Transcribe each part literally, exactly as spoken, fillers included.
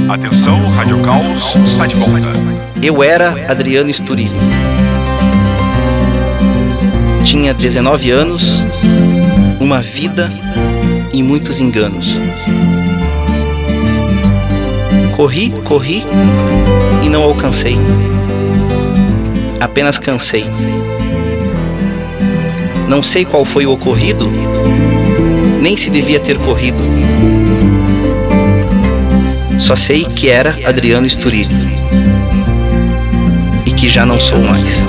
Atenção, Rádio Caos está de volta. Eu era Adriano Esturi. Tinha dezenove anos, uma vida e muitos enganos. Corri, corri e não alcancei. Apenas cansei. Não sei qual foi o ocorrido, nem se devia ter corrido. Só sei que era Adriano Esturi e que já não sou mais.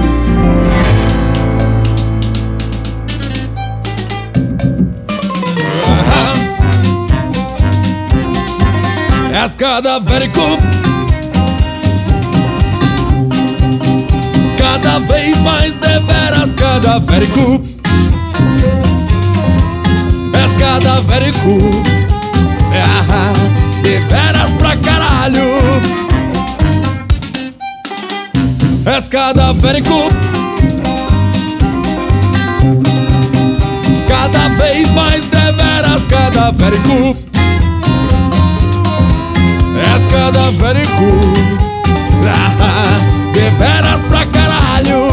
És cadavérico, cada vez mais deveras cadavérico. És cadavérico, ah, deveras pra caralho. És cadavérico, cada vez mais deveras cadavérico. És cadavérico, ah, deveras pra caralho.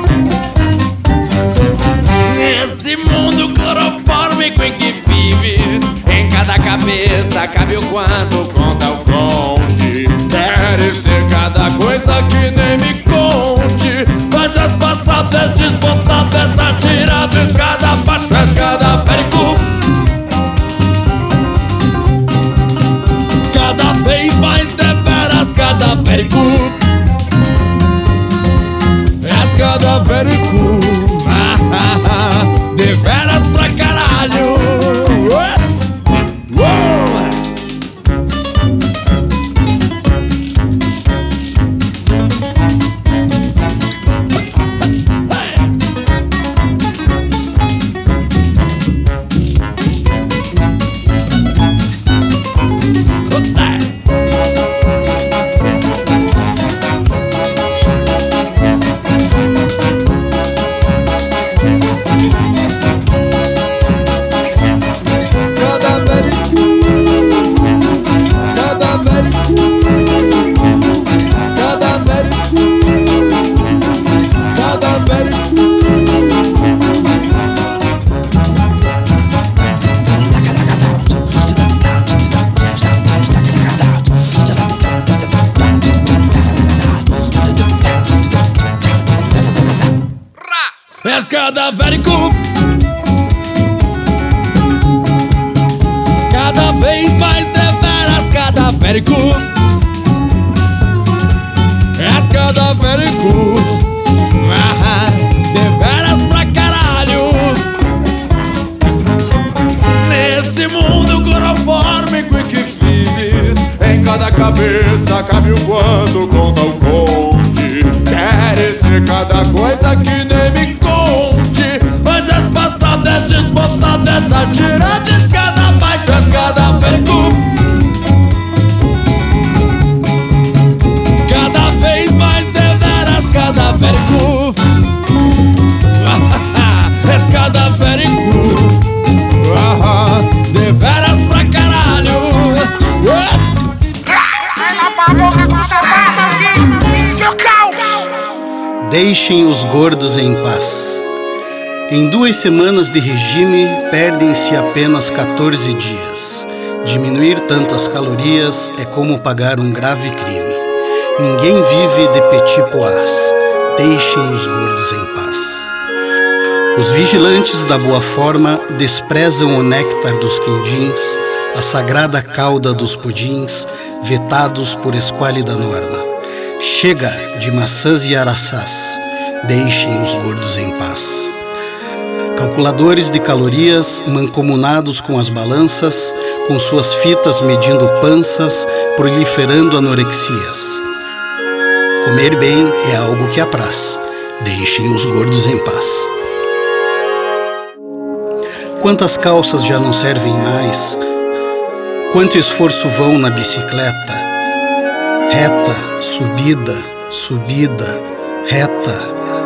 Nesse mundo clorofórmico em que vives, em cada cabeça cabe o quanto conta o conde. Queres ser cada coisa que nem me conte, mas as passadas desbotadas atiradas cada parte. És cadavérico, cada vez mais deveras cadavérico. És cadavérico, ah, ah, ah, deveras pra caralho. Uou! És cadavérico, cada vez mais deveras cadavérico. És cadavérico, ah, deveras pra caralho. Nesse mundo clorofórmico em que vives, em cada cabeça cabe o quanto conta o conde. Queres ser cada coisa que nem me conte, mas as passadas desbotadas atiradas cada baixo. És cadavérico, cada vez mais deveras cadavérico. És cadavérico, ah, deveras pra caralho. Deixem os gordos em paz. Em duas semanas de regime, perdem-se apenas quatorze dias. Diminuir tantas calorias é como pagar um grave crime. Ninguém vive de petit pois. Deixem os gordos em paz. Os vigilantes da boa forma desprezam o néctar dos quindins, a sagrada cauda dos pudins, vetados por esquálida norma. Chega de maçãs e araçás, deixem os gordos em paz. Calculadores de calorias mancomunados com as balanças, com suas fitas medindo panças, proliferando anorexias. Comer bem é algo que apraz, deixem os gordos em paz. Quantas calças já não servem mais? Quanto esforço vão na bicicleta? Reta, subida, subida, reta.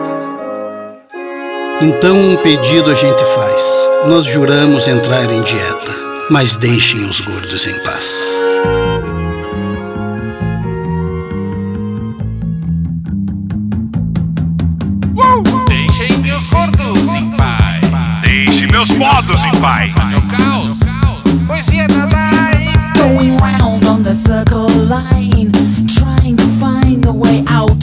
Então um pedido a gente faz. Nós juramos entrar em dieta, mas deixem os gordos em paz. vai. Poesia da Dai. Going round on the circle line, trying to find a way out.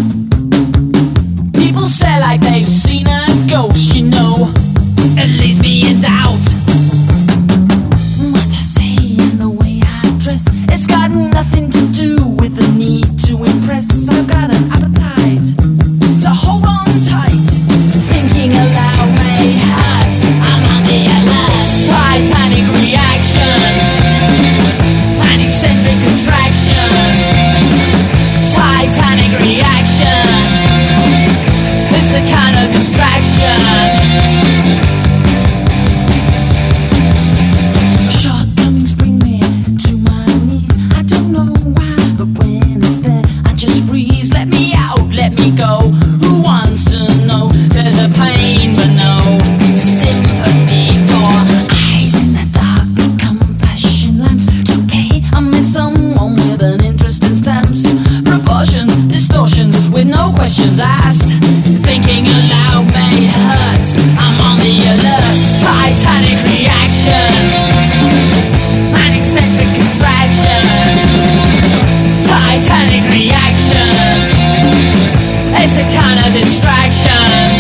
People stare like they've seen a ghost, you know. It leaves me in doubt. What I say and the way I dress, it's got nothing to do with the need to impress. I've got an appetite to hold on tight. Thinking aloud may hurt. I'm on the alert. Titanic reaction, an eccentric contraction. Titanic reaction, it's a kind of distraction. Shortcomings bring me to my knees. I don't know why, but when it's there, I just freeze. Let me out, let me go. Who wants to know? There's a pain, but no sympathy for eyes in the dark become flashing lamps. Today I met someone with an interest in stamps, proportions, distortions with no questions asked. Thinking aloud may hurt. I'm on the alert. Titanic reaction, an eccentric contraction. Titanic reaction, it's a kind of distraction.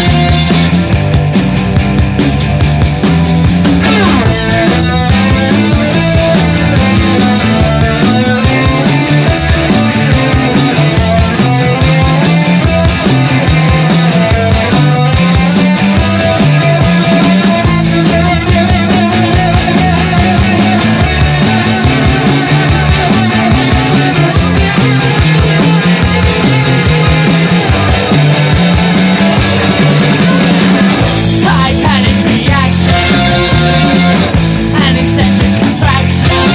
Titanic reaction, an eccentric contraction.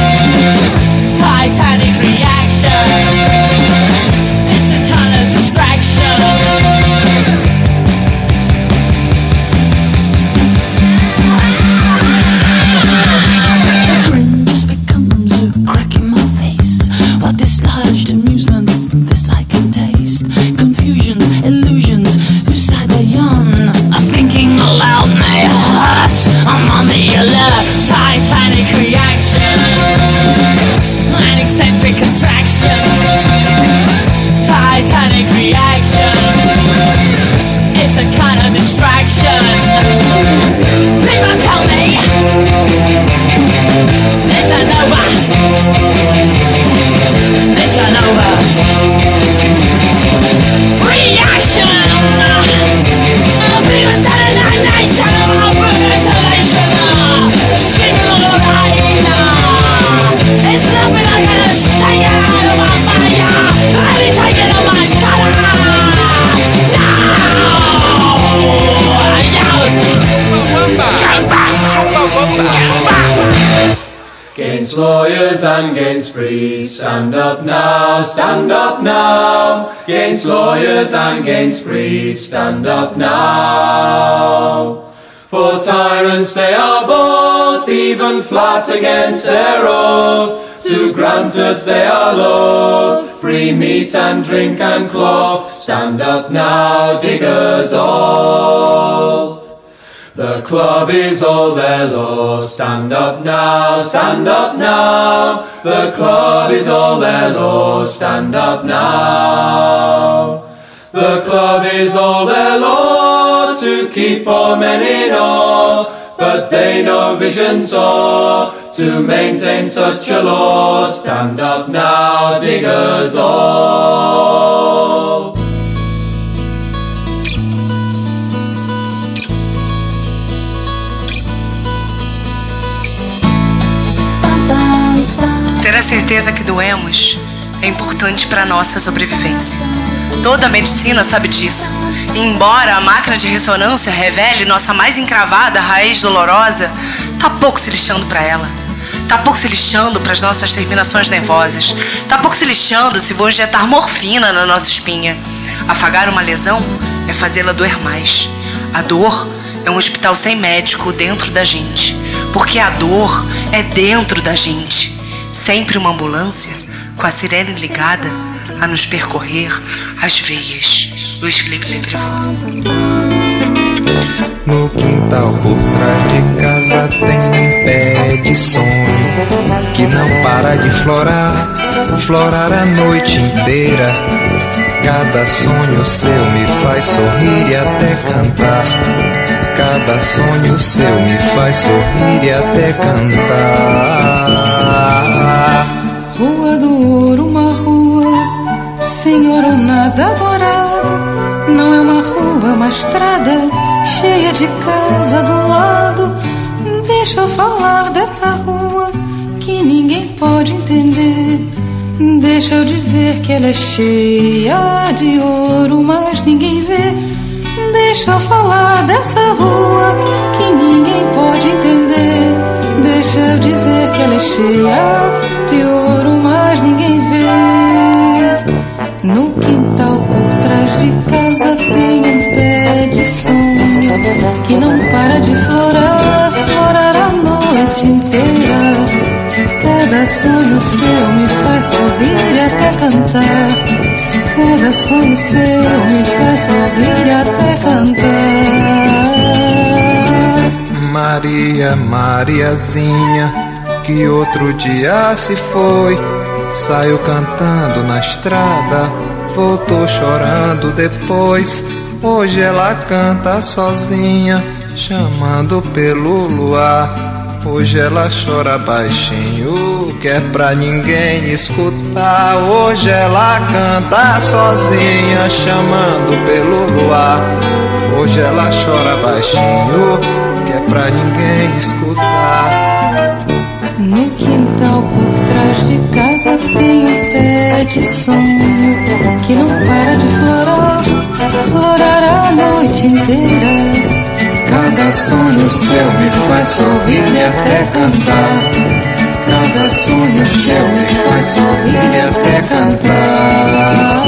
Titanic reaction, it's a kind of distraction. The grin just becomes a crack in my face. What dislodged amusement is this I can taste. Confusions, illusions, whose side they on? I'm thinking aloud may hurt. I'm on the alert. Titanic reaction, an eccentric contraction. Titanic reaction, it's a kind of distraction. People tell me it's a nova. It's a nova reaction. People tell me nation, brutalization, screaming all right. It's nothing I can shake it out of my fire. Let me take it on my shoulder. Against lawyers and against priests, stand up now, stand up now. Against lawyers and against priests, stand up now. For tyrants they are both, even flat against their oath. To grant us they are loath, free meat and drink and cloth. Stand up now, diggers all. The club is all their law. Stand up now, stand up now. The club is all their law. Stand up now. The club is all their law, to keep all men in awe. But they no vision saw to maintain such a law. Stand up now, diggers all. Ter a certeza que doemos é importante para nossa sobrevivência. Toda a medicina sabe disso. E embora a máquina de ressonância revele nossa mais encravada raiz dolorosa, tá pouco se lixando para ela. Tá pouco se lixando para as nossas terminações nervosas. Tá pouco se lixando se vou injetar morfina na nossa espinha. Afagar uma lesão é fazê-la doer mais. A dor é um hospital sem médico dentro da gente. Porque a dor é dentro da gente. Sempre uma ambulância com a sirene ligada a nos percorrer as veias. Luiz Felipe Leprevaux. No quintal por trás de casa casa tem um pé de sonho que não para de florar, florar a noite inteira. Cada sonho seu me faz sorrir e até cantar. Cada sonho seu me faz sorrir e até cantar. Rua do Ouro, uma rua, senhor nada dourado. Não é uma rua, é uma estrada cheia de casa do lado. Deixa eu falar dessa rua que ninguém pode entender. Deixa eu dizer que ela é cheia de ouro, mas ninguém vê. Deixa eu falar dessa rua que ninguém pode entender. Deixa eu dizer que ela é cheia de ouro, mas ninguém vê. No quintal por trás de casa tem um pé de sonho que não para de florar, florar a noite inteira. Cada sonho seu me faz sorrir e até cantar. Cada sonho seu me faz sorrir e até cantar. Maria, Mariazinha, que outro dia se foi, saiu cantando na estrada, voltou chorando depois. Hoje ela canta sozinha, chamando pelo luar. Hoje ela chora baixinho, que é pra ninguém escutar. Hoje ela canta sozinha, chamando pelo luar. Hoje ela chora baixinho, que é pra ninguém escutar. No quintal por trás de casa tem um pé de sonho que não para de florar, florar a noite inteira. Cada sonho seu me faz sorrir e até cantar. Cada sonho seu me faz sorrir e até cantar.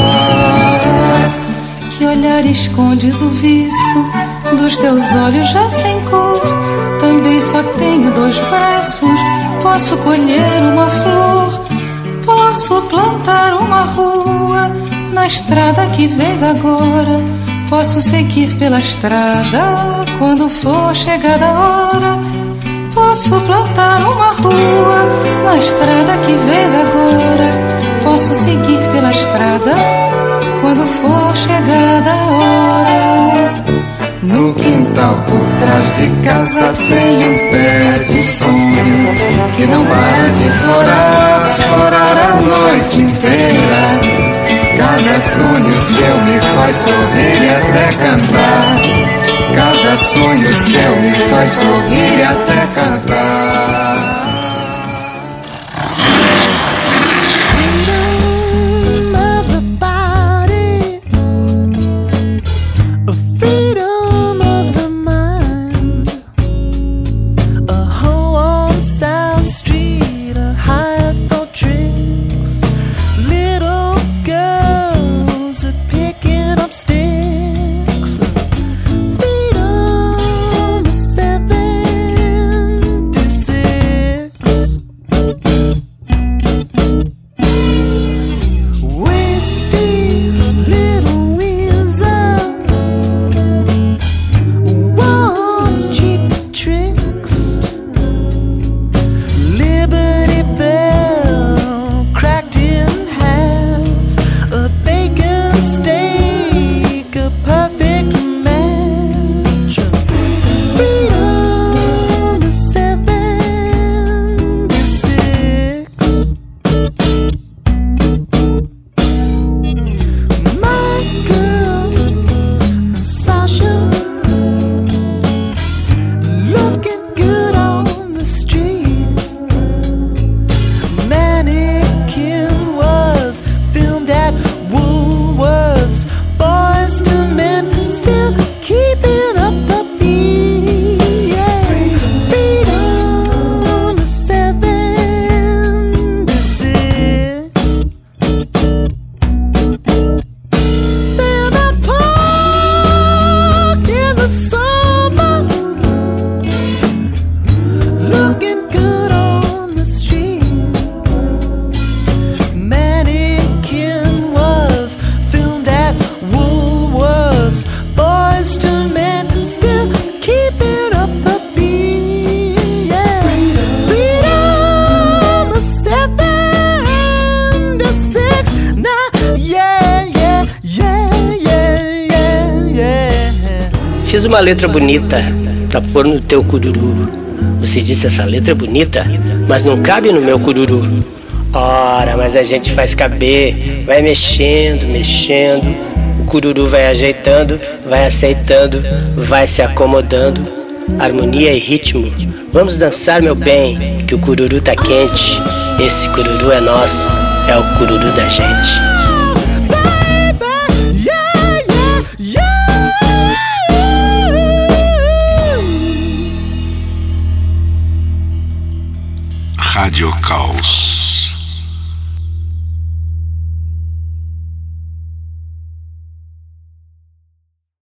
Que olhar escondes o viço dos teus olhos já sem cor. Também só tenho dois braços, posso colher uma flor. Posso plantar uma rua na estrada que vês agora. Posso seguir pela estrada quando for chegada a hora. Posso plantar uma rua na estrada que vês agora. Posso seguir pela estrada quando for chegada a hora. No quintal por trás de casa tem um pé de sonho que não para de florar, florar a noite inteira. Cada sonho seu me faz sorrir e até cantar. Cada sonho seu me faz sorrir e até cantar. Freedom is seventy-six. uma letra bonita pra pôr no teu cururu. Você disse essa letra é bonita, mas não cabe no meu cururu. Ora, mas a gente faz caber, vai mexendo, mexendo. O cururu vai ajeitando, vai aceitando, vai se acomodando. Harmonia e ritmo, vamos dançar, meu bem, que o cururu tá quente. Esse cururu é nosso, é o cururu da gente. Rádio Caos.